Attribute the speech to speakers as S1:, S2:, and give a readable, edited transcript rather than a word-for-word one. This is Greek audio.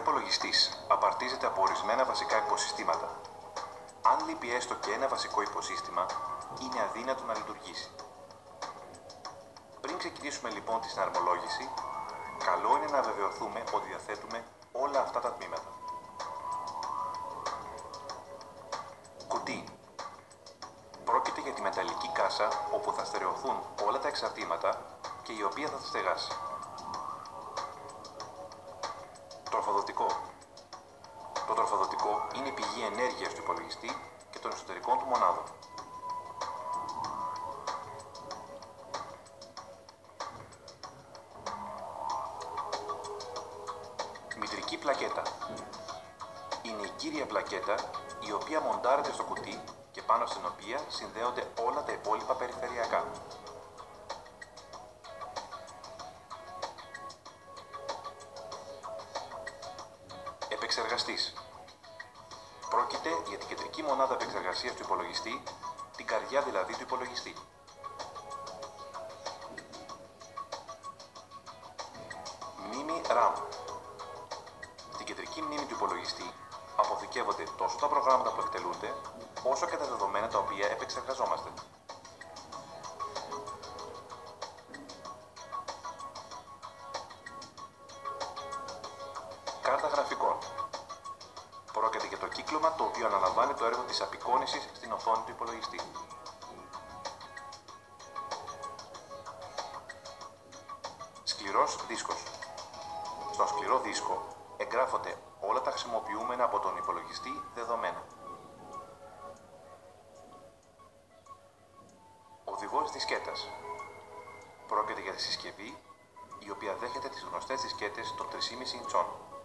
S1: υπολογιστής απαρτίζεται από ορισμένα βασικά υποσυστήματα. Αν λείπει έστω και ένα βασικό υποσύστημα, είναι αδύνατο να λειτουργήσει. Πριν ξεκινήσουμε λοιπόν τη συναρμολόγηση, καλό είναι να βεβαιωθούμε ότι διαθέτουμε όλα αυτά τα τμήματα. Κουτί. Πρόκειται για τη μεταλλική κάσα όπου θα στερεωθούν όλα τα εξαρτήματα και η οποία θα τα στεγάσει. Τροφοδοτικό. Το τροφοδοτικό είναι η πηγή ενέργειας του υπολογιστή και των εσωτερικών του μονάδων. Μητρική πλακέτα. Είναι η κύρια πλακέτα η οποία μοντάρεται στο κουτί και πάνω στην οποία συνδέονται όλα τα υπόλοιπα περιφερειακά. Επεξεργαστής. Πρόκειται για την κεντρική μονάδα επεξεργασίας του υπολογιστή, την καρδιά δηλαδή του υπολογιστή. Μνήμη RAM. Στην κεντρική μνήμη του υπολογιστή αποθηκεύονται τόσο τα προγράμματα που εκτελούνται, όσο και τα δεδομένα τα οποία επεξεργαζόμαστε. Κάρτα γραφικών. Πρόκειται για το κύκλωμα το οποίο αναλαμβάνει το έργο της απεικόνησης στην οθόνη του υπολογιστή. Σκληρός δίσκος. Στον σκληρό δίσκο εγγράφονται όλα τα χρησιμοποιούμενα από τον υπολογιστή δεδομένα. Οδηγός δισκέτας. Πρόκειται για τη συσκευή η οποία δέχεται τις γνωστές δισκέτες των 3,5 ιντσών.